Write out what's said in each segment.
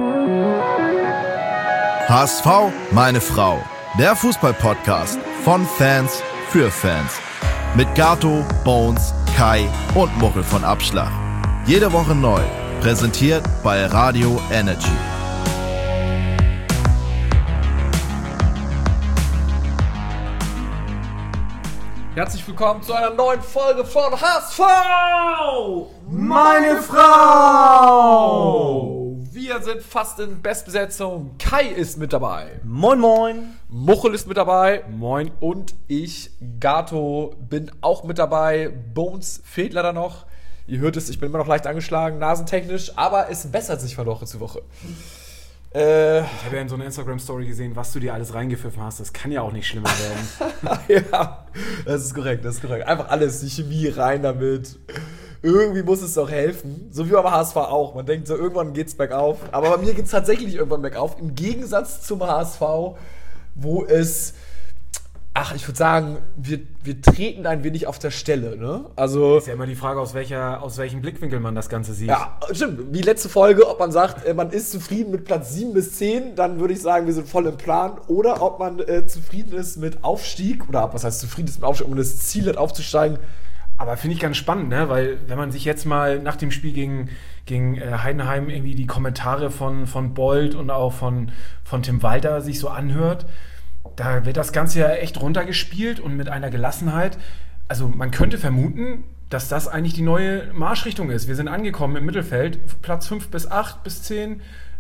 HSV, meine Frau. Der Fußball-Podcast von Fans für Fans. Mit Gato, Bones, Kai und Muchel von Abschlag. Jede Woche neu. Präsentiert bei Radio Energy. Herzlich willkommen zu einer neuen Folge von HSV, meine Frau! Wir sind fast in Bestbesetzung. Kai ist mit dabei. Moin, moin. Muchel ist mit dabei. Moin. Und ich, Gato, bin auch mit dabei. Bones fehlt leider noch. Ihr hört es, ich bin immer noch leicht angeschlagen, nasentechnisch, aber es bessert sich von Woche zu Woche. Ich habe ja in so einer Instagram-Story gesehen, was du dir alles reingepfiffen hast. Das kann ja auch nicht schlimmer werden. Ja, das ist korrekt. Einfach alles, die Chemie rein damit. Irgendwie muss es doch helfen. So wie beim HSV auch. Man denkt so, irgendwann geht's bergauf. Aber bei mir geht's tatsächlich irgendwann bergauf. Im Gegensatz zum HSV, wo es... ich würde sagen, wir treten ein wenig auf der Stelle, ne? Also ist ja immer die Frage, aus welchem Blickwinkel man das Ganze sieht. Ja, stimmt. Wie letzte Folge, ob man sagt, man ist zufrieden mit Platz 7 bis 10, dann würde ich sagen, wir sind voll im Plan. Oder ob man zufrieden ist mit Aufstieg, oder was heißt zufrieden ist mit Aufstieg, um das Ziel hat, aufzusteigen. Aber finde ich ganz spannend, ne? Weil wenn man sich jetzt mal nach dem Spiel gegen Heidenheim irgendwie die Kommentare von Bold und auch von Tim Walter sich so anhört, da wird das Ganze ja echt runtergespielt und mit einer Gelassenheit. Also man könnte vermuten, dass das eigentlich die neue Marschrichtung ist. Wir sind angekommen im Mittelfeld, Platz 5 bis 8 bis 10,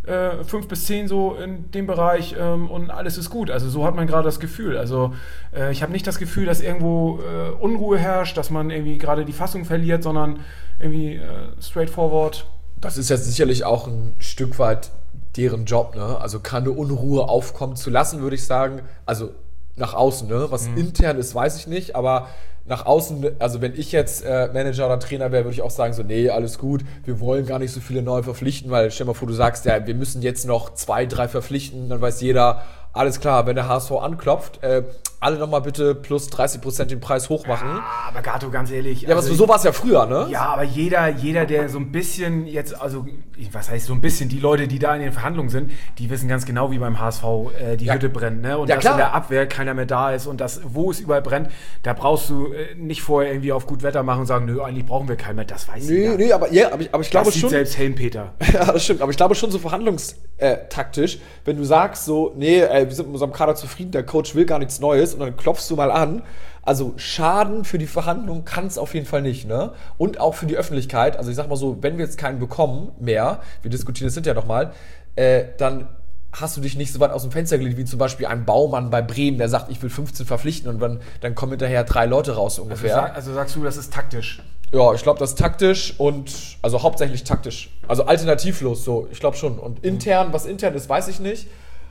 5 bis 10 so in dem Bereich und alles ist gut. Also so hat man gerade das Gefühl. Also ich habe nicht das Gefühl, dass irgendwo Unruhe herrscht, dass man irgendwie gerade die Fassung verliert, sondern irgendwie straightforward. Das ist jetzt sicherlich auch ein Stück weit deren Job, ne? Also keine Unruhe aufkommen zu lassen, würde ich sagen. Also nach außen, ne? Was intern ist, weiß ich nicht, aber nach außen, also wenn ich jetzt Manager oder Trainer wäre, würde ich auch sagen so, nee, alles gut, wir wollen gar nicht so viele neu verpflichten, weil stell dir mal vor, du sagst, ja, wir müssen jetzt noch 2, 3 verpflichten, dann weiß jeder, alles klar, wenn der HSV anklopft, alle nochmal bitte plus 30% den Preis hochmachen. Ja, aber Gato, ganz ehrlich. Ja, aber so war es ja früher, ne? Ja, aber jeder, der so ein bisschen jetzt, also, was heißt so ein bisschen, die Leute, die da in den Verhandlungen sind, die wissen ganz genau, wie beim HSV die Hütte brennt, ne? Und ja, dass klar. in der Abwehr keiner mehr da ist und das, wo es überall brennt, da brauchst du nicht vorher irgendwie auf gut Wetter machen und sagen, nö, eigentlich brauchen wir keinen mehr, das weiß ich nicht. Aber ich glaube schon. Selbst Helmpeter. Ja, das stimmt, aber ich glaube schon so verhandlungstaktisch, wenn du sagst so, nee, wir sind mit unserem Kader zufrieden, der Coach will gar nichts Neues und dann klopfst du mal an. Also Schaden für die Verhandlung kann es auf jeden Fall nicht, ne? Und auch für die Öffentlichkeit, also ich sag mal so, wenn wir jetzt keinen bekommen mehr, wir diskutieren das hinterher nochmal, dann hast du dich nicht so weit aus dem Fenster gelegt, wie zum Beispiel ein Baumann bei Bremen, der sagt, ich will 15 verpflichten und dann kommen hinterher 3 Leute raus ungefähr. Also sagst du, das ist taktisch? Ja, ich glaube, das ist taktisch und, also hauptsächlich taktisch. Also alternativlos so, ich glaube schon. Und intern, was intern ist, weiß ich nicht.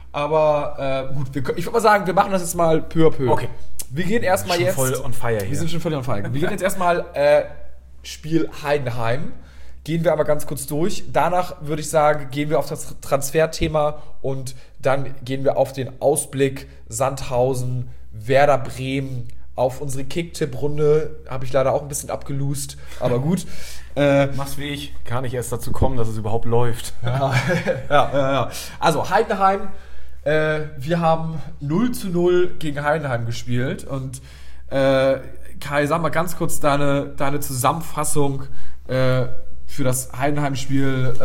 Aber gut, ich würde mal sagen, wir machen das jetzt mal peu à peu. Okay. Wir gehen erstmal jetzt... voll on fire hier. Wir sind schon voll on fire. Wir gehen jetzt erstmal Spiel Heidenheim. Gehen wir aber ganz kurz durch. Danach würde ich sagen, gehen wir auf das Transferthema und dann gehen wir auf den Ausblick Sandhausen, Werder Bremen. Auf unsere Kick-Tipp-Runde habe ich leider auch ein bisschen abgelost, aber gut. Mach's wie ich, kann nicht erst dazu kommen, dass es überhaupt läuft. Ja. Also Heidenheim, wir haben 0:0 gegen Heidenheim gespielt und Kai, sag mal ganz kurz deine Zusammenfassung für das Heidenheim-Spiel.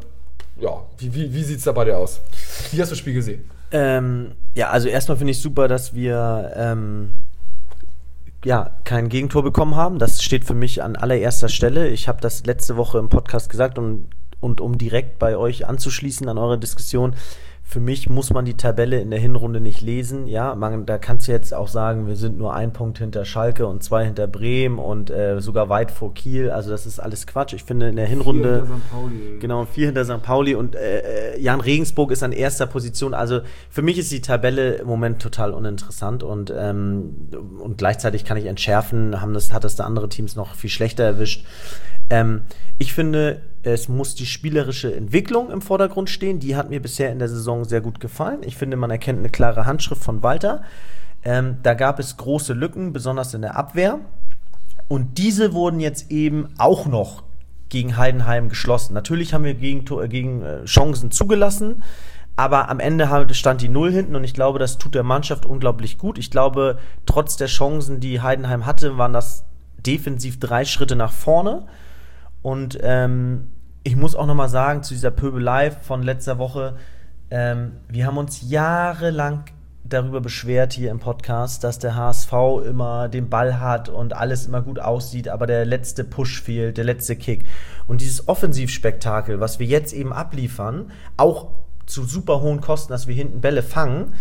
Wie sieht's da bei dir aus? Wie hast du das Spiel gesehen? Also erstmal finde ich super, dass wir kein Gegentor bekommen haben. Das steht für mich an allererster Stelle. Ich habe das letzte Woche im Podcast gesagt und um direkt bei euch anzuschließen an eure Diskussion, für mich muss man die Tabelle in der Hinrunde nicht lesen. Ja, da kannst du jetzt auch sagen, wir sind nur 1 Punkt hinter Schalke und 2 hinter Bremen und sogar weit vor Kiel. Also das ist alles Quatsch. Ich finde in der Hinrunde 4 hinter St. Pauli. Genau, 4 hinter St. Pauli und Jan Regensburg ist an erster Position. Also für mich ist die Tabelle im Moment total uninteressant und gleichzeitig kann ich entschärfen, hat das da andere Teams noch viel schlechter erwischt. Ich finde, es muss die spielerische Entwicklung im Vordergrund stehen. Die hat mir bisher in der Saison sehr gut gefallen. Ich finde, man erkennt eine klare Handschrift von Walter. Da gab es große Lücken, besonders in der Abwehr. Und diese wurden jetzt eben auch noch gegen Heidenheim geschlossen. Natürlich haben wir gegen Chancen zugelassen, aber am Ende stand die 0 hinten und ich glaube, das tut der Mannschaft unglaublich gut. Ich glaube, trotz der Chancen, die Heidenheim hatte, waren das defensiv 3 Schritte nach vorne. Und ich muss auch nochmal sagen, zu dieser Pöbelei von letzter Woche, wir haben uns jahrelang darüber beschwert hier im Podcast, dass der HSV immer den Ball hat und alles immer gut aussieht, aber der letzte Push fehlt, der letzte Kick. Und dieses Offensivspektakel, was wir jetzt eben abliefern, auch zu super hohen Kosten, dass wir hinten Bälle fangen,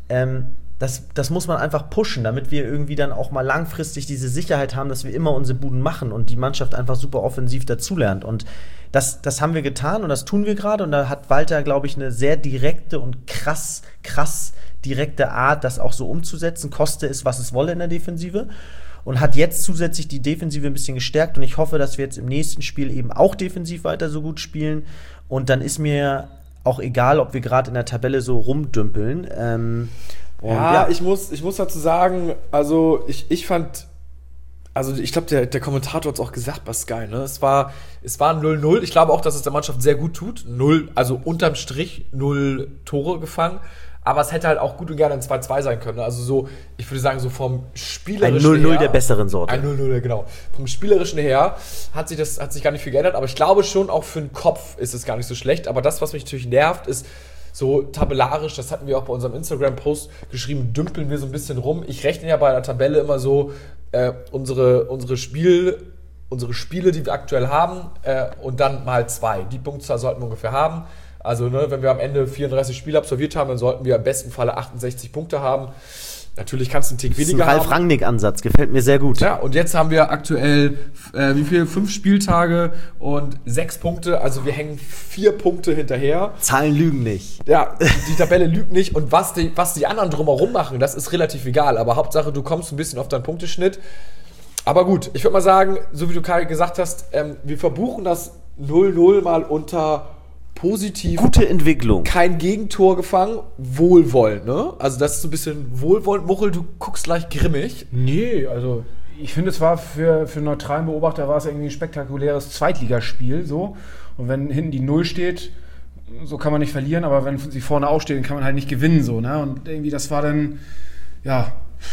das muss man einfach pushen, damit wir irgendwie dann auch mal langfristig diese Sicherheit haben, dass wir immer unsere Buden machen und die Mannschaft einfach super offensiv dazulernt. Und das haben wir getan und das tun wir gerade. Und da hat Walter, glaube ich, eine sehr direkte und krass direkte Art, das auch so umzusetzen, koste es, was es wolle in der Defensive. Und hat jetzt zusätzlich die Defensive ein bisschen gestärkt. Und ich hoffe, dass wir jetzt im nächsten Spiel eben auch defensiv weiter so gut spielen. Und dann ist mir auch egal, ob wir gerade in der Tabelle so rumdümpeln. Ich muss dazu sagen, also ich fand, also ich glaube, der Kommentator hat es auch gesagt bei Sky, ne? Es war ein 0-0. Ich glaube auch, dass es der Mannschaft sehr gut tut. 0, also unterm Strich 0 Tore gefangen. Aber es hätte halt auch gut und gerne ein 2-2 sein können. Also so, ich würde sagen, so vom Spielerischen her. Ein 0-0 der besseren Sorte. Ein 0-0, genau. Vom Spielerischen her hat sich gar nicht viel geändert. Aber ich glaube schon, auch für den Kopf ist es gar nicht so schlecht. Aber das, was mich natürlich nervt, ist so tabellarisch, das hatten wir auch bei unserem Instagram-Post geschrieben, dümpeln wir so ein bisschen rum. Ich rechne ja bei der Tabelle immer so unsere Spiele, die wir aktuell haben, und dann mal 2. Die Punktzahl sollten wir ungefähr haben. Also, ne, wenn wir am Ende 34 Spiele absolviert haben, dann sollten wir im besten Falle 68 Punkte haben. Natürlich kannst du einen Tick weniger haben. Das ist ein Ralf-Rangnick-Ansatz, gefällt mir sehr gut. Ja, und jetzt haben wir aktuell, 5 Spieltage und 6 Punkte, also wir hängen 4 Punkte hinterher. Zahlen lügen nicht. Ja, die Tabelle lügt nicht und was die anderen drumherum machen, das ist relativ egal, aber Hauptsache, du kommst ein bisschen auf deinen Punkteschnitt. Aber gut, ich würde mal sagen, so wie du Kai gesagt hast, wir verbuchen das 0-0 mal unter positiv. Gute Entwicklung. Kein Gegentor gefangen, wohlwollend, ne? Also das ist so ein bisschen wohlwollend. Muchel, du guckst gleich grimmig. Nee, also ich finde, es war für einen neutralen Beobachter war es irgendwie ein spektakuläres Zweitligaspiel, so. Und wenn hinten die 0 steht, so kann man nicht verlieren, aber wenn sie vorne aufstehen, kann man halt nicht gewinnen, so, ne? Und irgendwie, das war dann, ja.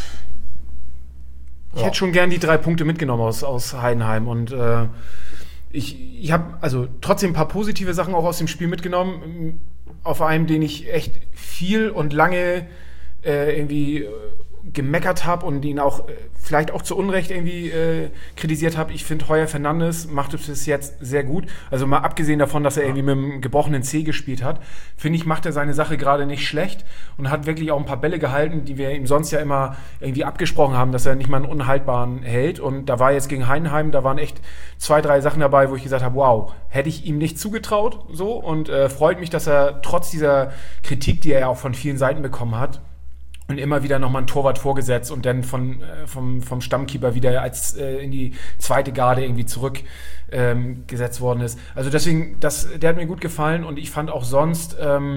Ich hätte schon gern die 3 Punkte mitgenommen aus Heidenheim und ich habe also trotzdem ein paar positive Sachen auch aus dem Spiel mitgenommen. Auf einem, den ich echt viel und lange irgendwie gemeckert habe und ihn auch vielleicht auch zu Unrecht irgendwie kritisiert habe. Ich finde, Heuer Fernandes macht es bis jetzt sehr gut. Also mal abgesehen davon, dass er irgendwie mit einem gebrochenen Zeh gespielt hat, finde ich, macht er seine Sache gerade nicht schlecht und hat wirklich auch ein paar Bälle gehalten, die wir ihm sonst ja immer irgendwie abgesprochen haben, dass er nicht mal einen unhaltbaren hält. Und da war jetzt gegen Heidenheim, da waren echt 2, 3 Sachen dabei, wo ich gesagt habe, wow, hätte ich ihm nicht zugetraut, so. Und freut mich, dass er trotz dieser Kritik, die er ja auch von vielen Seiten bekommen hat, und immer wieder nochmal ein Torwart vorgesetzt und dann vom Stammkeeper wieder als in die zweite Garde irgendwie zurückgesetzt worden ist. Also deswegen, der hat mir gut gefallen und ich fand auch sonst,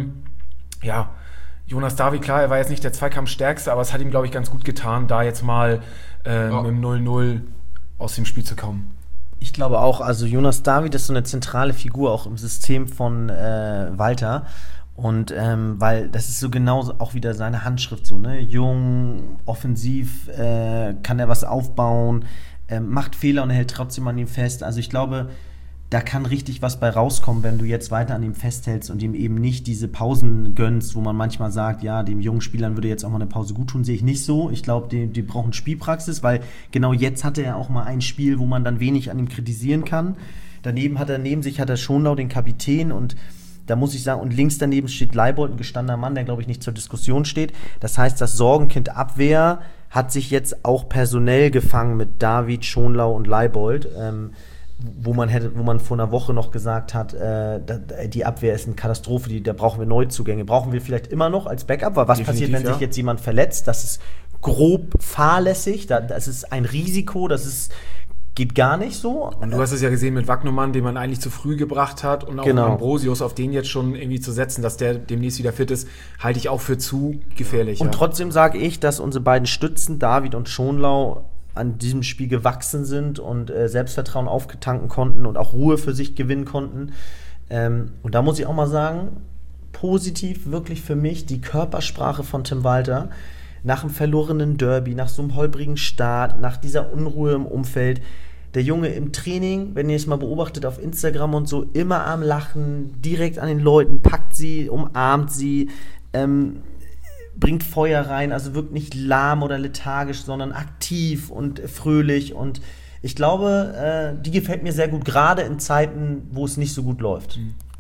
Jonas David, klar, er war jetzt nicht der Zweikampfstärkste, aber es hat ihm, glaube ich, ganz gut getan, da jetzt mal mit dem 0-0 aus dem Spiel zu kommen. Ich glaube auch, also Jonas David ist so eine zentrale Figur auch im System von Walter. Und weil das ist so genau auch wieder seine Handschrift so, ne? Jung, offensiv, kann er was aufbauen, macht Fehler und er hält trotzdem an ihm fest. Also ich glaube, da kann richtig was bei rauskommen, wenn du jetzt weiter an ihm festhältst und ihm eben nicht diese Pausen gönnst, wo man manchmal sagt, ja, dem jungen Spielern würde jetzt auch mal eine Pause gut tun, sehe ich nicht so. Ich glaube, die brauchen Spielpraxis, weil genau jetzt hatte er auch mal ein Spiel, wo man dann wenig an ihm kritisieren kann. Neben sich hat er Schonlau, den Kapitän, und da muss ich sagen, und links daneben steht Leibold, ein gestandener Mann, der, glaube ich, nicht zur Diskussion steht. Das heißt, das Sorgenkind Abwehr hat sich jetzt auch personell gefangen mit David, Schonlau und Leibold, wo man vor einer Woche noch gesagt hat, die Abwehr ist eine Katastrophe, da brauchen wir Neuzugänge. Brauchen wir vielleicht immer noch als Backup, weil was passiert, wenn sich jetzt jemand verletzt? Das ist grob fahrlässig, das ist ein Risiko, geht gar nicht so. Und du hast es ja gesehen mit Wagnumann, den man eigentlich zu früh gebracht hat, und auch Ambrosius, auf den jetzt schon irgendwie zu setzen, dass der demnächst wieder fit ist, halte ich auch für zu gefährlich. Und trotzdem sage ich, dass unsere beiden Stützen, David und Schonlau, an diesem Spiel gewachsen sind und Selbstvertrauen auftanken konnten und auch Ruhe für sich gewinnen konnten. Und da muss ich auch mal sagen, positiv wirklich für mich die Körpersprache von Tim Walter nach dem verlorenen Derby, nach so einem holprigen Start, nach dieser Unruhe im Umfeld. Der Junge im Training, wenn ihr es mal beobachtet auf Instagram und so, immer am Lachen, direkt an den Leuten, packt sie, umarmt sie, bringt Feuer rein, also wirkt nicht lahm oder lethargisch, sondern aktiv und fröhlich. Und ich glaube, die gefällt mir sehr gut, gerade in Zeiten, wo es nicht so gut läuft.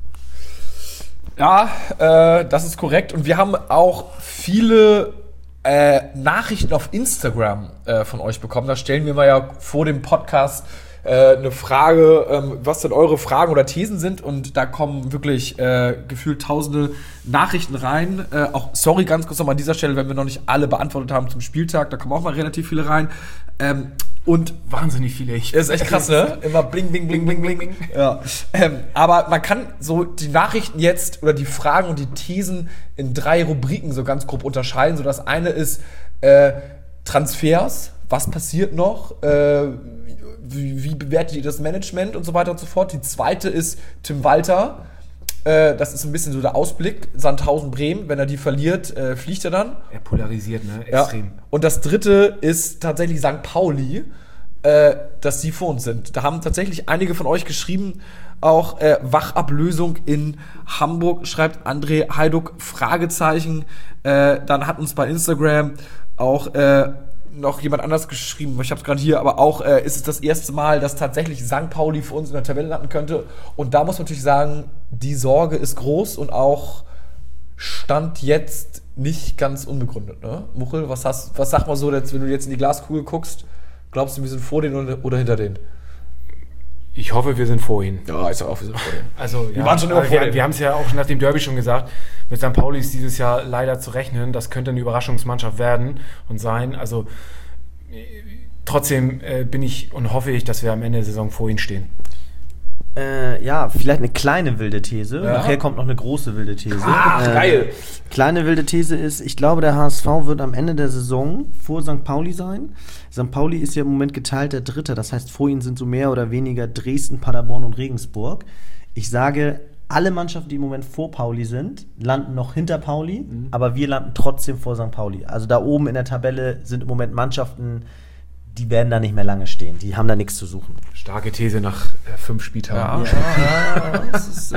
Ja, das ist korrekt. Und wir haben auch viele Nachrichten auf Instagram von euch bekommen. Da stellen wir mal ja vor dem Podcast eine Frage, was denn eure Fragen oder Thesen sind. Und da kommen wirklich gefühlt tausende Nachrichten rein. Auch sorry ganz kurz nochmal an dieser Stelle, wenn wir noch nicht alle beantwortet haben zum Spieltag. Da kommen auch mal relativ viele rein. Und wahnsinnig viele. Ist echt krass, ne? Immer bling, bling, bling, bling, bling. Ja. Aber man kann so die Nachrichten jetzt oder die Fragen und die Thesen in 3 Rubriken so ganz grob unterscheiden. So das eine ist Transfers. Was passiert noch? Wie bewertet ihr das Management und so weiter und so fort? Die zweite ist Tim Walter. Das ist ein bisschen so der Ausblick. Sandhausen Bremen, wenn er die verliert, fliegt er dann. Er polarisiert, ne? Extrem. Ja. Und das dritte ist tatsächlich St. Pauli, dass sie vor uns sind. Da haben tatsächlich einige von euch geschrieben, auch Wachablösung in Hamburg, schreibt André Heiduck, Fragezeichen. Dann hat uns bei Instagram auch noch jemand anders geschrieben, ich habe es gerade hier, aber auch ist es das erste Mal, dass tatsächlich St. Pauli für uns in der Tabelle landen könnte. Und da muss man natürlich sagen, die Sorge ist groß und auch Stand jetzt nicht ganz unbegründet. Ne? Muchel, was sag mal so, wenn du jetzt in die Glaskugel guckst, glaubst du, wir sind vor denen oder hinter denen? Ich hoffe, wir sind vor ihnen. Ja, ich sag auch, wir sind vor denen. Also, wir waren schon immer vor denen. Wir haben es ja auch nach dem Derby schon gesagt, mit St. Pauli ist dieses Jahr leider zu rechnen. Das könnte eine Überraschungsmannschaft werden und sein. Also trotzdem bin ich und hoffe ich, dass wir am Ende der Saison vor ihnen stehen. Ja, vielleicht eine kleine wilde These. Ja. Nachher kommt noch eine große wilde These. Geil. Kleine wilde These ist, ich glaube, der HSV wird am Ende der Saison vor St. Pauli sein. St. Pauli ist ja im Moment geteilter Dritter. Das heißt, vor ihnen sind so mehr oder weniger Dresden, Paderborn und Regensburg. Ich sage, alle Mannschaften, die im Moment vor Pauli sind, landen noch hinter Pauli, aber wir landen trotzdem vor St. Pauli. Also da oben in der Tabelle sind im Moment Mannschaften, die werden da nicht mehr lange stehen. Die haben da nichts zu suchen. Starke These nach 5 Spieltagen. Ja, das ist,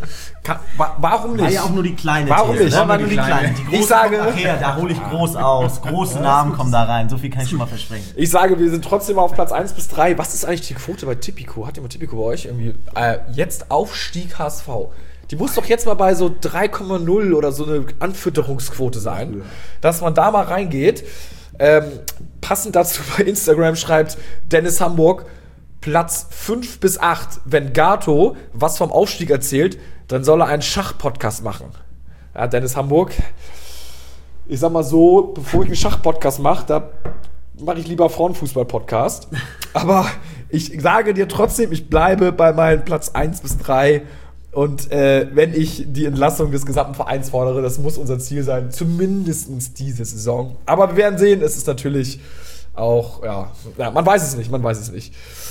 warum nicht? War ja auch nur die kleine Warum These. nicht? War nur die kleine. Die große ich sage, nachher, da hole ich groß aus. Große Namen kommen da rein. So viel kann ich schon mal versprechen. Ich sage, wir sind trotzdem auf Platz 1 bis 3. Was ist eigentlich die Quote bei Tipico? Hat jemand Tipico bei euch? Irgendwie, jetzt Aufstieg HSV. Die muss doch jetzt mal bei so 3,0 oder so eine Anfütterungsquote sein, dass man da mal reingeht. Passend dazu bei Instagram schreibt Dennis Hamburg, Platz 5 bis 8. Wenn Gato was vom Aufstieg erzählt, dann soll er einen Schach-Podcast machen. Ja, Dennis Hamburg, ich sag mal so, bevor ich einen Schach-Podcast mache, da mache ich lieber Frauenfußball-Podcast. Aber ich sage dir trotzdem, ich bleibe bei meinem Platz 1 bis 3. Und wenn ich die Entlassung des gesamten Vereins fordere, das muss unser Ziel sein, zumindest diese Saison. Aber wir werden sehen, es ist natürlich auch, ja, man weiß es nicht.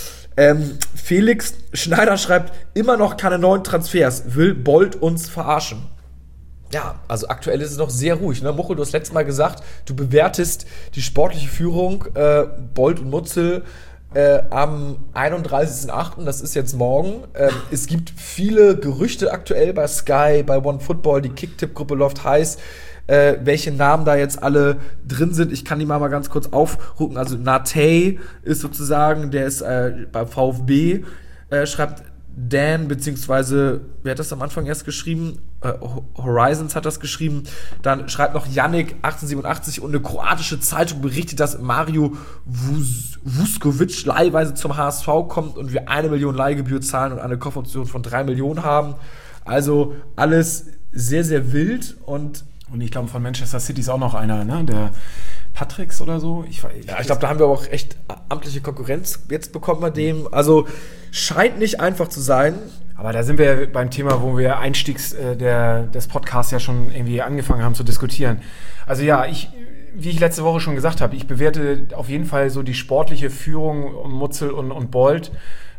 Felix Schneider schreibt, immer noch keine neuen Transfers, will Bold uns verarschen. Ja, also aktuell ist es noch sehr ruhig. Ne? Muchel, du hast letztes Mal gesagt, du bewertest die sportliche Führung, Bold und Mutzel, am 31.08., das ist jetzt morgen. Es gibt viele Gerüchte aktuell bei Sky, bei OneFootball, die Kicktipp-Gruppe läuft heiß, welche Namen da jetzt alle drin sind. Ich kann die mal ganz kurz aufrufen. Also Natey ist sozusagen, der ist bei VfB, schreibt Dan, beziehungsweise, wer hat das am Anfang erst geschrieben? Horizons hat das geschrieben. Dann schreibt noch Yannick 1887 und eine kroatische Zeitung berichtet, dass Mario Vuskovic leihweise zum HSV kommt und wir 1 Million Leihgebühr zahlen und eine Kaufoption von 3 Millionen haben. Also alles sehr, sehr wild und ich glaube, von Manchester City ist auch noch einer, ne? Der Patricks oder so. Ich glaube, da haben wir aber auch echt amtliche Konkurrenz jetzt bekommen bei dem. Also scheint nicht einfach zu sein. Aber da sind wir beim Thema, wo wir einstiegs des Podcasts ja schon irgendwie angefangen haben zu diskutieren. Also ja, wie ich letzte Woche schon gesagt habe, ich bewerte auf jeden Fall so die sportliche Führung Mutzel und Bold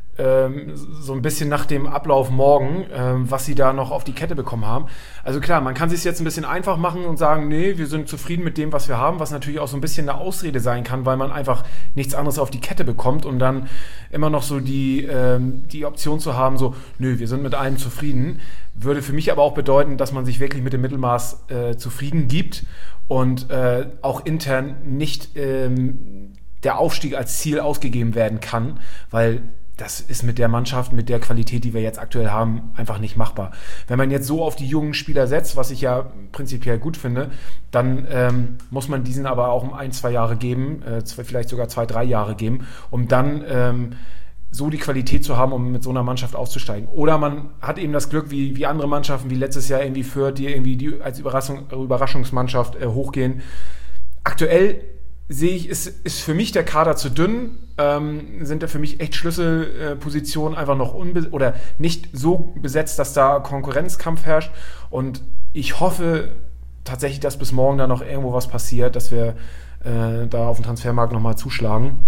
so ein bisschen nach dem Ablauf morgen, was sie da noch auf die Kette bekommen haben. Also klar, man kann es sich jetzt ein bisschen einfach machen und sagen, nee, wir sind zufrieden mit dem, was wir haben, was natürlich auch so ein bisschen eine Ausrede sein kann, weil man einfach nichts anderes auf die Kette bekommt und dann immer noch so die Option zu haben, so, nö, wir sind mit allem zufrieden, würde für mich aber auch bedeuten, dass man sich wirklich mit dem Mittelmaß zufrieden gibt und auch intern nicht der Aufstieg als Ziel ausgegeben werden kann, weil das ist mit der Mannschaft, mit der Qualität, die wir jetzt aktuell haben, einfach nicht machbar. Wenn man jetzt so auf die jungen Spieler setzt, was ich ja prinzipiell gut finde, dann muss man diesen aber auch um 1-2 Jahre geben, vielleicht sogar 2-3 Jahre geben, um dann so die Qualität zu haben, um mit so einer Mannschaft aufzusteigen. Oder man hat eben das Glück, wie andere Mannschaften, wie letztes Jahr irgendwie Fürth, die irgendwie als Überraschungsmannschaft hochgehen. Aktuell sehe ich, ist für mich der Kader zu dünn, sind da für mich echt Schlüsselpositionen einfach noch oder nicht so besetzt, dass da Konkurrenzkampf herrscht. Und ich hoffe tatsächlich, dass bis morgen da noch irgendwo was passiert, dass wir da auf dem Transfermarkt nochmal zuschlagen.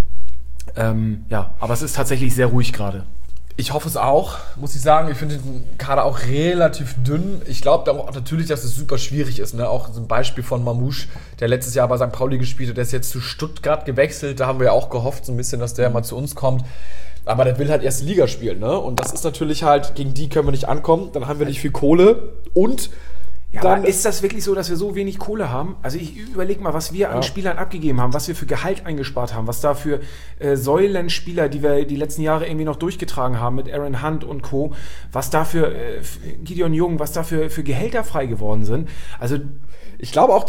Aber es ist tatsächlich sehr ruhig gerade. Ich hoffe es auch, muss ich sagen. Ich finde den Kader auch relativ dünn. Ich glaube auch natürlich, dass es super schwierig ist. Ne? Auch so ein Beispiel von Mamouche, der letztes Jahr bei St. Pauli gespielt hat, der ist jetzt zu Stuttgart gewechselt. Da haben wir ja auch gehofft, so ein bisschen, dass der mal zu uns kommt. Aber der will halt erste Liga spielen. Ne? Und das ist natürlich halt, gegen die können wir nicht ankommen. Dann haben wir nicht viel Kohle. Und ja, dann, aber ist das wirklich so, dass wir so wenig Kohle haben? Also ich überlege mal, was wir an Spielern abgegeben haben, was wir für Gehalt eingespart haben, was da für Säulenspieler, die wir die letzten Jahre irgendwie noch durchgetragen haben mit Aaron Hunt und Co., was da für Gideon Jung, was da für Gehälter frei geworden sind. Also ich glaube,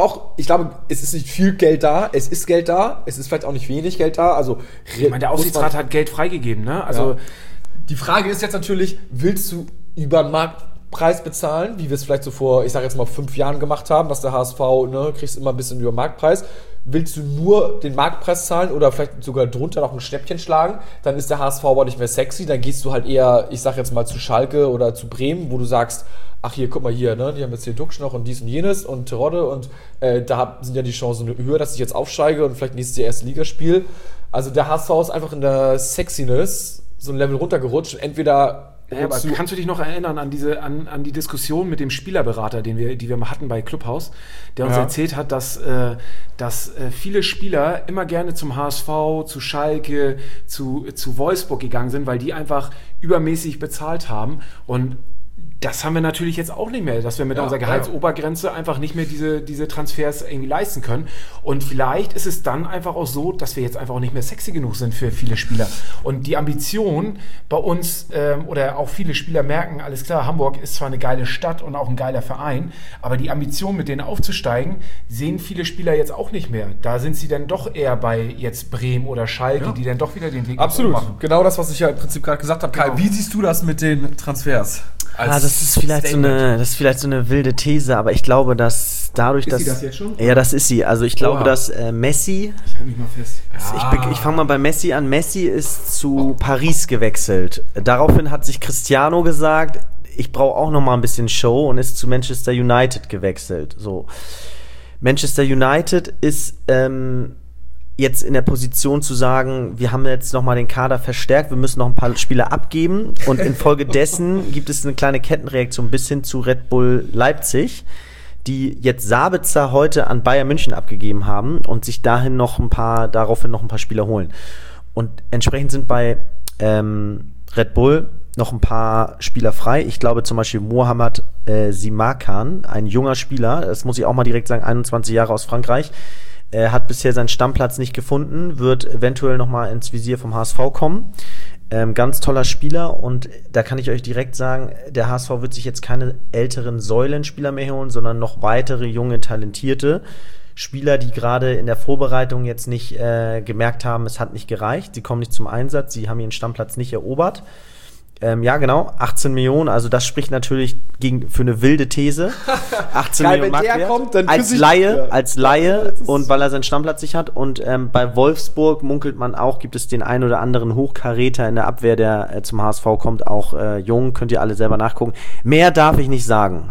es ist nicht viel Geld da, es ist Geld da, es ist vielleicht auch nicht wenig Geld da. Also ich meine, der Aufsichtsrat hat Geld freigegeben, ne? Also die Frage ist jetzt natürlich, willst du über den Marktpreis bezahlen, wie wir es vielleicht so vor, ich sage jetzt mal 5 Jahren gemacht haben, dass der HSV, ne, kriegst immer ein bisschen über Marktpreis. Willst du nur den Marktpreis zahlen oder vielleicht sogar drunter noch ein Schnäppchen schlagen, dann ist der HSV aber nicht mehr sexy, dann gehst du halt eher, ich sag jetzt mal zu Schalke oder zu Bremen, wo du sagst, ach hier, guck mal hier, ne, die haben jetzt hier Duxch noch und dies und jenes und Terodde und da sind ja die Chancen höher, dass ich jetzt aufsteige und vielleicht nächstes Jahr erste Liga spiele. Also der HSV ist einfach in der Sexiness so ein Level runtergerutscht, entweder. Ja, aber kannst du dich noch erinnern an die Diskussion mit dem Spielerberater, die wir mal hatten bei Clubhouse, der uns erzählt hat, dass viele Spieler immer gerne zum HSV, zu Schalke, zu Wolfsburg gegangen sind, weil die einfach übermäßig bezahlt haben. Und das haben wir natürlich jetzt auch nicht mehr, dass wir mit unserer Gehaltsobergrenze einfach nicht mehr diese Transfers irgendwie leisten können. Und vielleicht ist es dann einfach auch so, dass wir jetzt einfach auch nicht mehr sexy genug sind für viele Spieler. Und die Ambition bei uns, oder auch viele Spieler merken, alles klar, Hamburg ist zwar eine geile Stadt und auch ein geiler Verein, aber die Ambition, mit denen aufzusteigen, sehen viele Spieler jetzt auch nicht mehr. Da sind sie dann doch eher bei jetzt Bremen oder Schalke, die dann doch wieder den Weg absolut machen. Genau das, was ich ja im Prinzip gerade gesagt habe. Kai, wie siehst du das mit den Transfers? Das ist vielleicht so eine wilde These, aber ich glaube, dass dadurch, dass... Ist sie das jetzt schon? Ja, das ist sie. Also ich glaube, dass Messi... Ich halte mich mal fest. Ich fange mal bei Messi an. Messi ist zu Paris gewechselt. Daraufhin hat sich Cristiano gesagt, ich brauche auch noch mal ein bisschen Show und ist zu Manchester United gewechselt. So. Manchester United ist jetzt in der Position zu sagen, wir haben jetzt nochmal den Kader verstärkt, wir müssen noch ein paar Spieler abgeben und infolgedessen gibt es eine kleine Kettenreaktion bis hin zu Red Bull Leipzig, die jetzt Sabitzer heute an Bayern München abgegeben haben und sich daraufhin noch ein paar Spieler holen. Und entsprechend sind bei Red Bull noch ein paar Spieler frei. Ich glaube zum Beispiel Mohamed Simakan, ein junger Spieler, das muss ich auch mal direkt sagen, 21 Jahre aus Frankreich, hat bisher seinen Stammplatz nicht gefunden, wird eventuell nochmal ins Visier vom HSV kommen. Ganz toller Spieler und da kann ich euch direkt sagen, der HSV wird sich jetzt keine älteren Säulenspieler mehr holen, sondern noch weitere junge, talentierte Spieler, die gerade in der Vorbereitung jetzt nicht gemerkt haben, es hat nicht gereicht, sie kommen nicht zum Einsatz, sie haben ihren Stammplatz nicht erobert. Ja, genau, 18 Millionen, also das spricht natürlich für eine wilde These. 18 Geil, Millionen wenn der Marktwert. kommt, dann als Laie und weil er seinen Stammplatz nicht hat. Und bei Wolfsburg munkelt man auch, gibt es den einen oder anderen Hochkaräter in der Abwehr, der zum HSV kommt, auch jung, könnt ihr alle selber nachgucken. Mehr darf ich nicht sagen.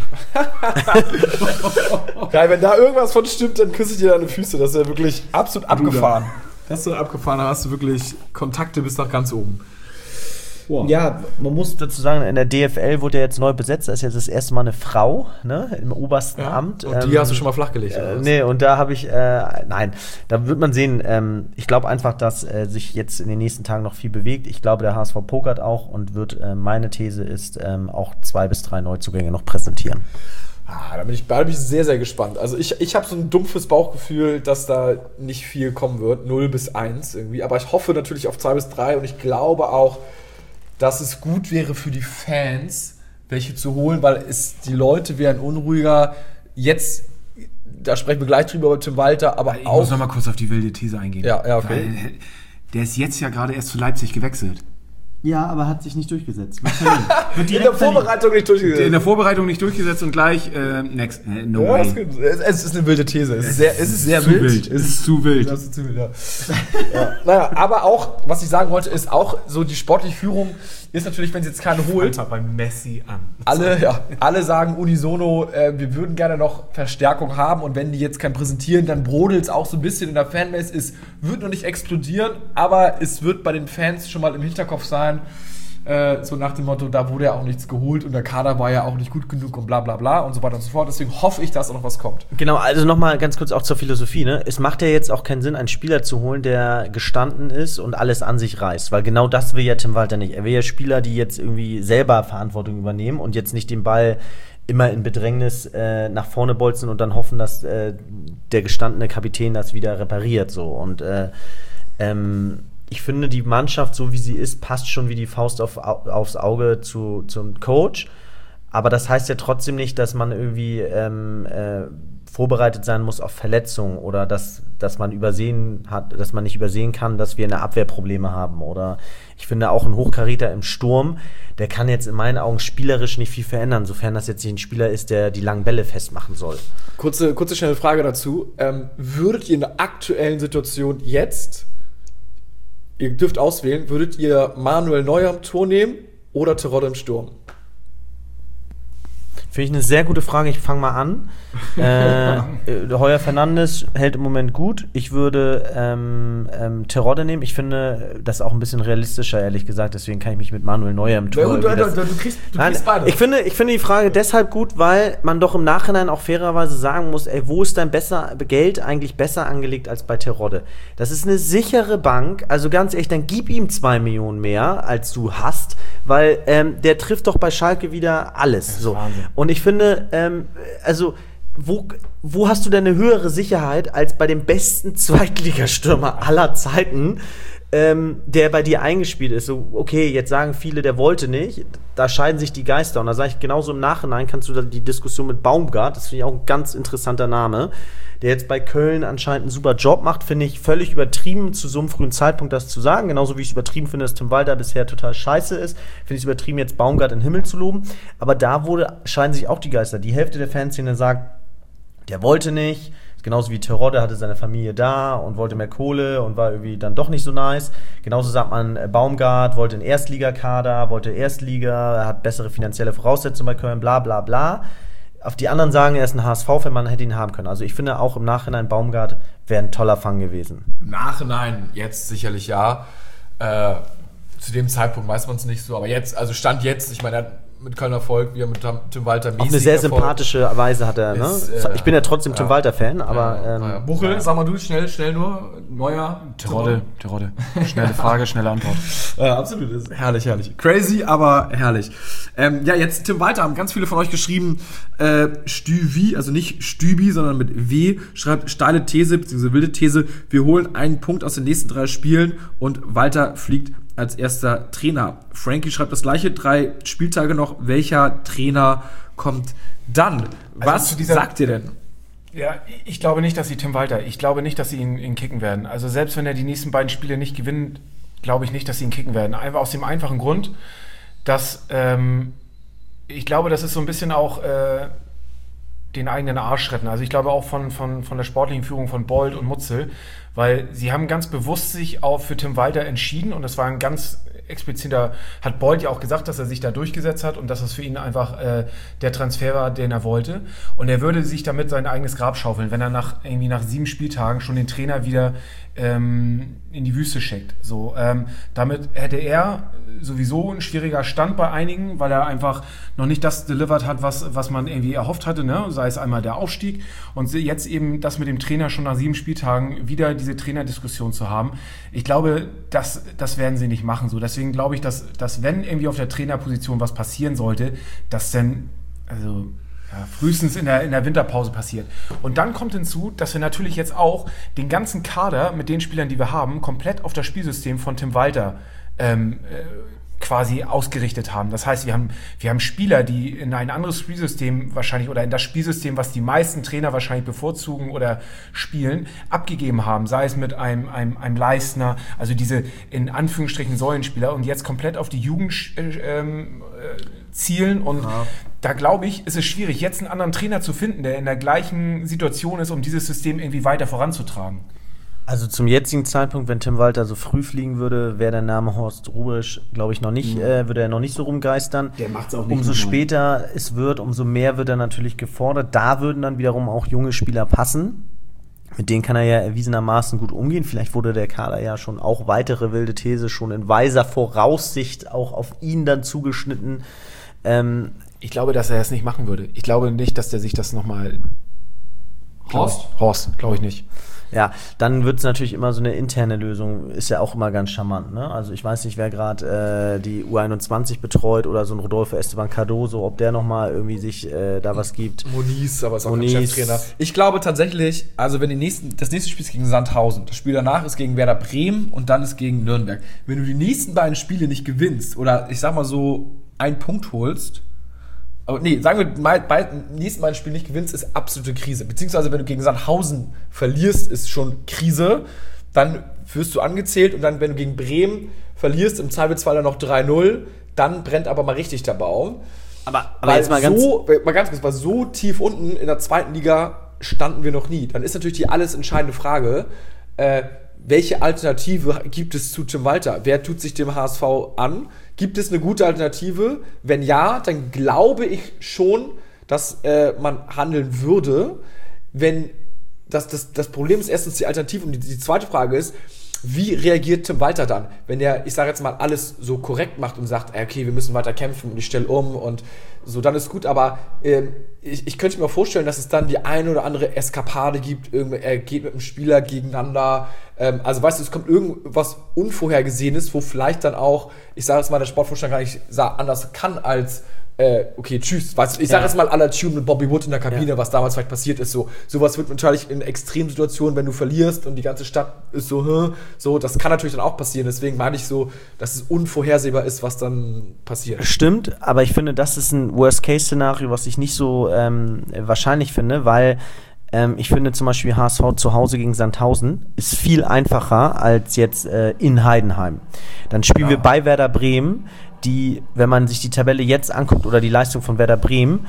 Geil, wenn da irgendwas von stimmt, dann küsse ich dir deine Füße, das ist ja wirklich absolut abgefahren. Das ist so abgefahren, da hast du wirklich Kontakte bis nach ganz oben. Wow. Ja, man muss dazu sagen, in der DFL wurde ja jetzt neu besetzt, da ist jetzt das erste Mal eine Frau, ne, im obersten Amt. Und die hast du schon mal flachgelegt? Nee, und da habe ich, nein, da wird man sehen, ich glaube einfach, dass sich jetzt in den nächsten Tagen noch viel bewegt. Ich glaube, der HSV pokert auch und wird, meine These ist, auch 2 bis 3 Neuzugänge noch präsentieren. Da bin ich sehr, sehr gespannt. Also ich habe so ein dumpfes Bauchgefühl, dass da nicht viel kommen wird, 0 bis 1 irgendwie. Aber ich hoffe natürlich auf 2 bis 3 und ich glaube auch, dass es gut wäre für die Fans, welche zu holen, weil die Leute wären unruhiger. Jetzt, da sprechen wir gleich drüber über Tim Walter, aber ich muss noch mal kurz auf die wilde These eingehen. Ja, okay. Weil der ist jetzt ja gerade erst zu Leipzig gewechselt. Ja, aber hat sich nicht durchgesetzt. In der Vorbereitung nicht durchgesetzt. In der Vorbereitung nicht durchgesetzt und gleich next. No ja, way. Es ist eine wilde These. Es ist sehr wild. Es ist zu wild. Das ist zu wild, ja. Ja. Naja, aber auch, was ich sagen wollte, ist auch so die sportliche Führung ist natürlich, wenn sie jetzt keinen holt. Fang mal bei Messi an. Alle sagen unisono, wir würden gerne noch Verstärkung haben und wenn die jetzt kein präsentieren, dann brodelt es auch so ein bisschen in der Fanbase. Es wird noch nicht explodieren, aber es wird bei den Fans schon mal im Hinterkopf sein, so nach dem Motto, da wurde ja auch nichts geholt und der Kader war ja auch nicht gut genug und bla bla bla und so weiter und so fort. Deswegen hoffe ich, dass auch noch was kommt. Genau, also nochmal ganz kurz auch zur Philosophie. Ne? Es macht ja jetzt auch keinen Sinn, einen Spieler zu holen, der gestanden ist und alles an sich reißt. Weil genau das will ja Tim Walter nicht. Er will ja Spieler, die jetzt irgendwie selber Verantwortung übernehmen und jetzt nicht den Ball immer in Bedrängnis nach vorne bolzen und dann hoffen, dass der gestandene Kapitän das wieder repariert. So. Und ich finde, die Mannschaft, so wie sie ist, passt schon wie die Faust aufs Auge zum Coach. Aber das heißt ja trotzdem nicht, dass man irgendwie vorbereitet sein muss auf Verletzungen oder dass man nicht übersehen kann, dass wir in der Abwehr Probleme haben. Oder ich finde auch ein Hochkaräter im Sturm, der kann jetzt in meinen Augen spielerisch nicht viel verändern, sofern das jetzt nicht ein Spieler ist, der die langen Bälle festmachen soll. Kurze schnelle Frage dazu. Würdet ihr in der aktuellen Situation jetzt, ihr dürft auswählen, würdet ihr Manuel Neuer im Tor nehmen oder Terodde im Sturm? Finde ich eine sehr gute Frage. Ich fange mal an. Heuer Fernandes hält im Moment gut. Ich würde Terodde nehmen. Ich finde das auch ein bisschen realistischer, ehrlich gesagt. Deswegen kann ich mich mit Manuel Neuer im Tor... Du kriegst beide. Ich finde die Frage deshalb gut, weil man doch im Nachhinein auch fairerweise sagen muss, ey, wo ist dein Geld eigentlich besser angelegt als bei Terodde? Das ist eine sichere Bank. Also ganz ehrlich, dann gib ihm 2 Millionen mehr, als du hast, weil der trifft doch bei Schalke wieder alles. So. Und ich finde, wo hast du denn eine höhere Sicherheit als bei dem besten Zweitligastürmer aller Zeiten, der bei dir eingespielt ist? So, okay, jetzt sagen viele, der wollte nicht. Da scheiden sich die Geister. Und da sage ich genauso im Nachhinein, kannst du da die Diskussion mit Baumgart, das finde ich auch ein ganz interessanter Name, der jetzt bei Köln anscheinend einen super Job macht, finde ich völlig übertrieben, zu so einem frühen Zeitpunkt das zu sagen. Genauso wie ich es übertrieben finde, dass Tim Walter bisher total scheiße ist. Finde ich es übertrieben, jetzt Baumgart in den Himmel zu loben. Aber da scheiden sich auch die Geister. Die Hälfte der Fanszene sagt, der wollte nicht. Genauso wie Terodde hatte seine Familie da und wollte mehr Kohle und war irgendwie dann doch nicht so nice. Genauso sagt man, Baumgart wollte einen Erstligakader, wollte Erstliga, hat bessere finanzielle Voraussetzungen bei Köln, bla bla bla. Auf die anderen sagen, er ist ein HSV-Fan, man hätte ihn haben können. Also ich finde auch im Nachhinein, Baumgart wäre ein toller Fang gewesen. Im Nachhinein jetzt sicherlich ja. Zu dem Zeitpunkt weiß man es nicht so. Aber jetzt, also Stand jetzt, ich meine, er hat mit Köln Erfolg, wie er mit Tim Walter mäßig auf eine sehr Erfolg. Sympathische Weise hat er, ne? Ich bin ja trotzdem Tim Walter-Fan, aber... Buchel, sag mal du, schnell nur, Neuer. Terodde. Schnelle Frage, schnelle Antwort. Ja, absolut, das ist herrlich. Crazy, aber herrlich. Jetzt Tim Walter, haben ganz viele von euch geschrieben, Stüvi, also nicht Stübi, sondern mit W, schreibt steile These, beziehungsweise wilde These, wir holen einen Punkt aus den nächsten 3 Spielen und Walter fliegt als erster Trainer. Frankie schreibt das gleiche, 3 Spieltage noch. Welcher Trainer kommt dann? Was sagt ihr denn? Ja, ich glaube nicht, dass sie Tim Walter, ich glaube nicht, dass sie ihn kicken werden. Also selbst wenn er die nächsten beiden Spiele nicht gewinnt, glaube ich nicht, dass sie ihn kicken werden. Einfach aus dem einfachen Grund, dass ich glaube, das ist so ein bisschen auch den eigenen Arsch retten. Also ich glaube auch von der sportlichen Führung von Bold und Mutzel, weil sie haben ganz bewusst sich auch für Tim Walter entschieden und das war ein ganz expliziter, hat Bold ja auch gesagt, dass er sich da durchgesetzt hat und dass das für ihn einfach der Transfer war, den er wollte. Und er würde sich damit sein eigenes Grab schaufeln, wenn er nach 7 Spieltagen schon den Trainer wieder in die Wüste schickt. So, damit hätte er sowieso ein schwieriger Stand bei einigen, weil er einfach noch nicht das delivered hat, was man irgendwie erhofft hatte, ne? Sei es einmal der Aufstieg und jetzt eben das mit dem Trainer schon nach 7 Spieltagen wieder diese Trainerdiskussion zu haben. Ich glaube, das werden sie nicht machen. So, deswegen glaube ich, dass wenn irgendwie auf der Trainerposition was passieren sollte, dass dann, also frühestens in der Winterpause passiert. Und dann kommt hinzu, dass wir natürlich jetzt auch den ganzen Kader mit den Spielern, die wir haben, komplett auf das Spielsystem von Tim Walter quasi ausgerichtet haben. Das heißt, wir haben Spieler, die in ein anderes Spielsystem wahrscheinlich oder in das Spielsystem, was die meisten Trainer wahrscheinlich bevorzugen oder spielen, abgegeben haben. Sei es mit einem Leistner, also diese in Anführungsstrichen Säulenspieler und jetzt komplett auf die Jugend zielen und da glaube ich, ist es schwierig, jetzt einen anderen Trainer zu finden, der in der gleichen Situation ist, um dieses System irgendwie weiter voranzutragen. Also zum jetzigen Zeitpunkt, wenn Tim Walter so früh fliegen würde, wäre der Name Horst Rubisch, glaube ich, noch nicht, würde er noch nicht so rumgeistern. Der macht's auch nicht. Umso später es wird, umso mehr wird er natürlich gefordert. Da würden dann wiederum auch junge Spieler passen. Mit denen kann er ja erwiesenermaßen gut umgehen. Vielleicht wurde der Kader ja schon auch weitere wilde These schon in weiser Voraussicht auch auf ihn dann zugeschnitten. Ich glaube, dass er es nicht machen würde. Ich glaube nicht, dass der sich das nochmal... Horst, glaube ich nicht. Ja, dann wird es natürlich immer so eine interne Lösung, ist ja auch immer ganz charmant, ne? Also ich weiß nicht, wer gerade die U21 betreut oder so ein Rodolfo Esteban Cardoso, ob der nochmal irgendwie sich da was gibt. Moniz, aber ist auch kein Cheftrainer. Ich glaube tatsächlich, also wenn das nächste Spiel ist gegen Sandhausen, das Spiel danach ist gegen Werder Bremen und dann ist gegen Nürnberg. Wenn du die nächsten beiden Spiele nicht gewinnst oder ich sag mal so einen Punkt holst, sagen wir mal, nächsten beiden Spiel nicht gewinnst, ist absolute Krise. Beziehungsweise, wenn du gegen Sandhausen verlierst, ist schon Krise. Dann wirst du angezählt und dann, wenn du gegen Bremen verlierst, im Zweifelsfall dann noch 3-0, dann brennt aber mal richtig der Baum. Aber jetzt mal ganz kurz, weil so tief unten in der zweiten Liga standen wir noch nie. Dann ist natürlich die alles entscheidende Frage, welche Alternative gibt es zu Tim Walter? Wer tut sich dem HSV an? Gibt es eine gute Alternative? Wenn ja, dann glaube ich schon, dass man handeln würde. Wenn das Problem ist erstens die Alternative und die zweite Frage ist, wie reagiert Tim Walter dann? Wenn er, ich sage jetzt mal, alles so korrekt macht und sagt, okay, wir müssen weiter kämpfen und ich stelle um und so, dann ist gut, aber ich könnte mir vorstellen, dass es dann die eine oder andere Eskapade gibt, er geht mit einem Spieler gegeneinander, also weißt du, es kommt irgendwas Unvorhergesehenes, wo vielleicht dann auch, ich sage jetzt mal, der Sportvorstand gar nicht anders kann als okay, tschüss. Weißt du, ich sage jetzt mal à la Tune mit Bobby Wood in der Kabine, was damals vielleicht passiert ist. Sowas wird natürlich in Extremsituationen, wenn du verlierst und die ganze Stadt ist so, das kann natürlich dann auch passieren. Deswegen meine ich so, dass es unvorhersehbar ist, was dann passiert. Stimmt, aber ich finde, das ist ein Worst-Case-Szenario, was ich nicht so wahrscheinlich finde, weil ich finde zum Beispiel HSV zu Hause gegen Sandhausen ist viel einfacher als jetzt in Heidenheim. Dann spielen wir bei Werder Bremen, die, wenn man sich die Tabelle jetzt anguckt oder die Leistung von Werder Bremen,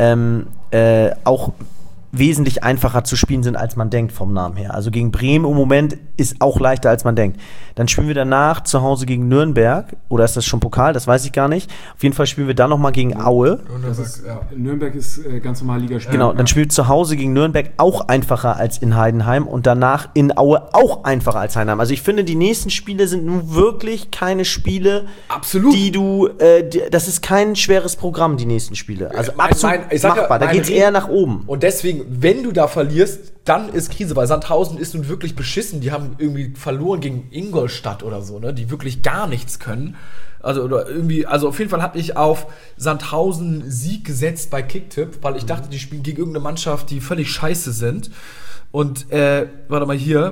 auch wesentlich einfacher zu spielen sind, als man denkt vom Namen her. Also gegen Bremen im Moment ist auch leichter, als man denkt. Dann spielen wir danach zu Hause gegen Nürnberg. Oder ist das schon Pokal? Das weiß ich gar nicht. Auf jeden Fall spielen wir dann nochmal gegen Aue. Nürnberg ist ganz normal Ligaspiel. Genau, dann spielen wir zu Hause gegen Nürnberg auch einfacher als in Heidenheim und danach in Aue auch einfacher als Heidenheim. Also ich finde, die nächsten Spiele sind nun wirklich keine Spiele, absolut, das ist kein schweres Programm, die nächsten Spiele. Also absolut machbar. Da geht es eher nach oben. Und deswegen, wenn du da verlierst, dann ist Krise, weil Sandhausen ist nun wirklich beschissen. Die haben irgendwie verloren gegen Ingolstadt oder so, ne, die wirklich gar nichts können. Also auf jeden Fall habe ich auf Sandhausen Sieg gesetzt bei Kicktipp, weil ich dachte, die spielen gegen irgendeine Mannschaft, die völlig scheiße sind. Und warte mal hier,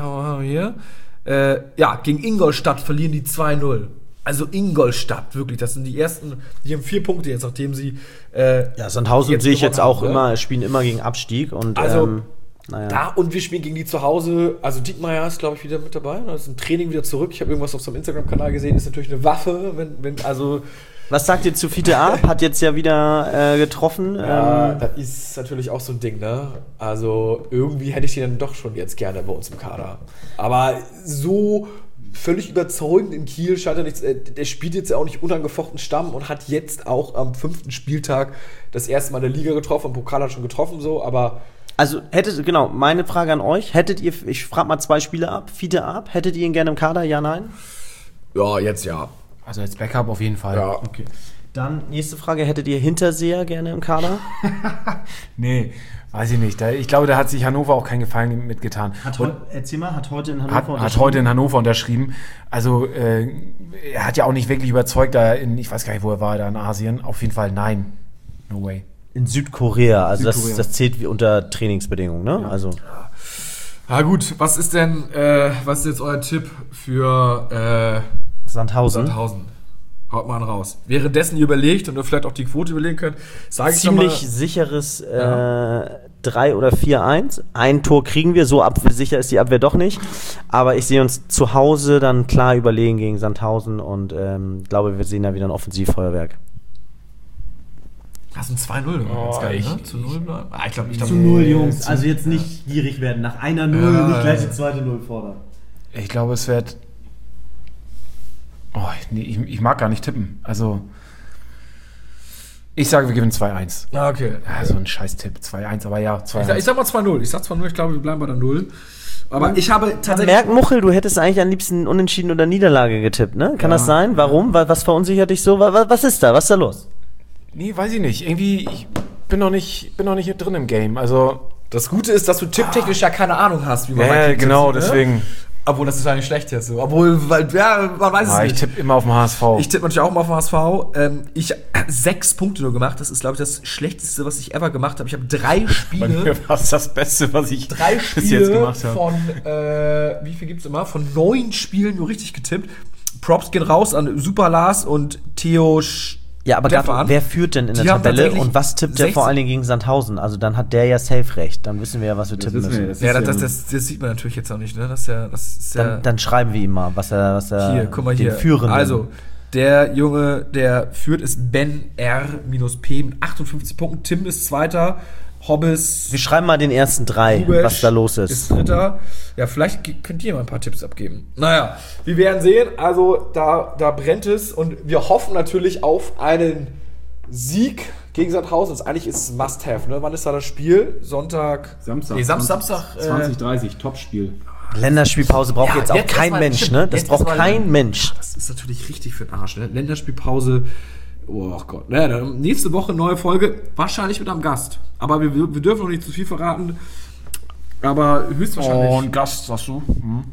gegen Ingolstadt verlieren die 2-0. Also Ingolstadt, wirklich, das sind die ersten, die haben 4 Punkte jetzt, nachdem sie Sandhausen sehe ich jetzt auch immer, spielen immer gegen Abstieg und und wir spielen gegen die zu Hause, also Diekmeyer ist, glaube ich, wieder mit dabei, das ist im Training wieder zurück, ich habe irgendwas auf seinem Instagram-Kanal gesehen, ist natürlich eine Waffe, wenn Was sagt ihr zu Fiete Arp? Hat jetzt ja wieder getroffen. Ja, das ist natürlich auch so ein Ding, ne? Also irgendwie hätte ich den dann doch schon jetzt gerne bei uns im Kader. Aber so völlig überzeugend in Kiel scheint er nicht. Der spielt jetzt ja auch nicht unangefochten Stamm und hat jetzt auch am 5. Spieltag das erste Mal in der Liga getroffen. Im Pokal hat schon getroffen, so, aber. Also genau, meine Frage an euch, hättet ihr, ich frage mal 2 Spiele ab, Fiete Arp, hättet ihr ihn gerne im Kader, ja, nein? Ja, jetzt ja. Also als Backup auf jeden Fall. Ja. Okay. Dann, nächste Frage, hättet ihr Hinterseher gerne im Kader? Nee, weiß ich nicht. Ich glaube, da hat sich Hannover auch keinen Gefallen mitgetan. Erzähl mal, hat heute in Hannover Hat heute in Hannover unterschrieben. Also, er hat ja auch nicht wirklich überzeugt, ich weiß gar nicht, wo er war, da in Asien. Auf jeden Fall nein. No way. In Südkorea, also Südkorea. Das zählt wie unter Trainingsbedingungen, ne? Ja. Also. Ja gut, was ist jetzt euer Tipp für Sandhausen. Haut mal einen raus. Währenddessen ihr überlegt und ihr vielleicht auch die Quote überlegen könnt, sage ich Ziemlich sicheres 3 oder 4-1. Ein Tor kriegen wir, so sicher ist die Abwehr doch nicht. Aber ich sehe uns zu Hause dann klar überlegen gegen Sandhausen und glaube, wir sehen da wieder ein Offensivfeuerwerk. Das ist ein 2-0. Oh, geil, ich- ne? Zu 0 bleiben? Ich glaube, Zu 0, Jungs. Also jetzt nicht gierig werden. Nach einer 0 Ja, nicht gleich ja. die zweite 0 fordern. Ich glaube, es wird. Ich mag gar nicht tippen. Also, ich sage, wir gewinnen 2-1. Ja, okay. Ja, so ein Scheiß-Tipp. 2-1, aber ja, 2-1. Ich sag mal 2-0. Ich sag zwar 0, ich glaube, wir bleiben bei der 0. Aber ich habe tatsächlich. Merk, Muchel, du hättest eigentlich am liebsten Unentschieden oder Niederlage getippt, ne? Kann das sein? Warum? Was verunsichert dich so? Was ist da? Was ist da los? Nee, weiß ich nicht. Irgendwie, ich bin noch nicht hier drin im Game. Also, Das Gute ist, dass du tipptechnisch ja keine Ahnung hast, wie man ja, Kick genau, tippt, ne? deswegen. Obwohl, das ist ja nicht schlecht jetzt so. Obwohl, weil, ja, man weiß es Ich nicht. tippe immer auf den HSV. Ich tippe natürlich auch mal auf den HSV. Ich habe 6 Punkte nur gemacht. Das ist, glaube ich, das Schlechteste, was ich ever gemacht habe. Ich habe 3 Bei Spiele. mir war es das Beste, was ich 3 bis Spiele jetzt gemacht habe. von, wie viel gibt's immer? Von 9 Spielen nur richtig getippt. Props gehen raus an Super Lars und Theo Ja, aber Stefan. Gato, wer führt denn in Die der haben Tabelle tatsächlich und was tippt der 16. vor allen Dingen gegen Sandhausen? Also dann hat der ja safe recht. Dann wissen wir ja, was wir tippen müssen. Ja, das sieht man natürlich jetzt auch nicht, ne? Das ist ja Dann schreiben wir ihm mal, was er hier, guck mal den hier. Führenden. Also, der Junge, der führt, ist Ben R-P mit 58 Punkten. Tim ist Zweiter. Hobbes. wir schreiben mal den ersten 3, Rubesch was da los ist. Ist Dritter. Ja, vielleicht könnt ihr mal ein paar Tipps abgeben. Naja, wir werden sehen. Also, da brennt es. Und wir hoffen natürlich auf einen Sieg gegen Sandhausen. Eigentlich ist es ein Must-Have, ne? Wann ist da das Spiel? Sonntag? Samstag. Nee, Samstag. 20:30, Topspiel. Länderspielpause braucht Ja, jetzt auch jetzt kein erstmal- Mensch, stimmt, ne? Das jetzt braucht erstmal- kein Mensch. Das ist natürlich richtig für den Arsch, ne? Länderspielpause. Oh Gott. Naja, dann nächste Woche neue Folge. Wahrscheinlich mit einem Gast. Aber wir dürfen noch nicht zu viel verraten. Aber höchstwahrscheinlich. Und Gast, sagst du?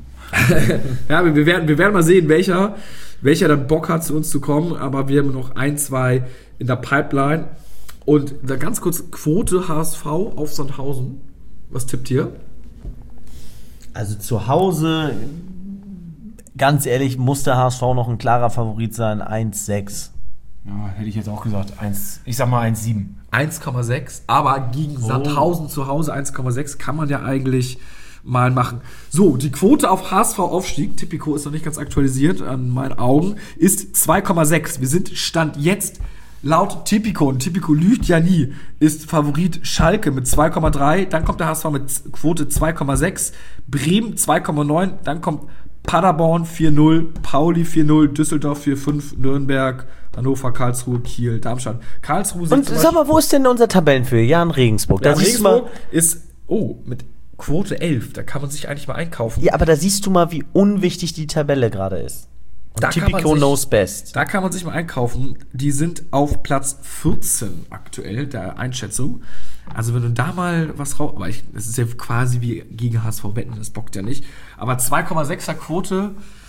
Ja, wir werden mal sehen, welcher dann Bock hat, zu uns zu kommen. Aber wir haben noch 1, 2 in der Pipeline. Und da ganz kurz, Quote HSV auf Sandhausen. Was tippt ihr? Also zu Hause, ganz ehrlich, muss der HSV noch ein klarer Favorit sein. 1,6. Ja, hätte ich jetzt auch gesagt. Ich sag mal 1,7. 1,6. Aber gegen Sandhausen zu Hause 1,6 kann man ja eigentlich mal machen. So, die Quote auf HSV-Aufstieg, Tipico ist noch nicht ganz aktualisiert an meinen Augen, ist 2,6. Wir sind Stand jetzt laut Tipico, und Tipico lügt ja nie, ist Favorit Schalke mit 2,3, dann kommt der HSV mit Quote 2,6, Bremen 2,9, dann kommt Paderborn 4-0, Pauli 4-0, Düsseldorf 4-5, Nürnberg, Hannover, Karlsruhe, Kiel, Darmstadt. Karlsruhe Und sag mal, wo ist denn unser Tabellenführer? Jan Regensburg. Da siehst du mal, Regensburg ist, mit Quote 11, da kann man sich eigentlich mal einkaufen. ja, aber da siehst du mal, wie unwichtig die Tabelle gerade ist. Und Da kann man Tipico sich- knows best. Da kann man sich mal einkaufen. Die sind auf Platz 14 aktuell, der Einschätzung. Also wenn du da mal was raus... Aber das ist ja quasi wie gegen HSV wetten, das bockt ja nicht. Aber 2,6er Quote...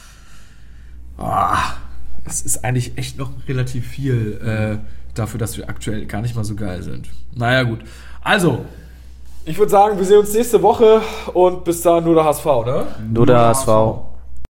Das ist eigentlich echt noch relativ viel dafür, dass wir aktuell gar nicht mal so geil sind. Naja, gut. Also, ich würde sagen, wir sehen uns nächste Woche und bis dahin nur der HSV, ne? Nur der HSV.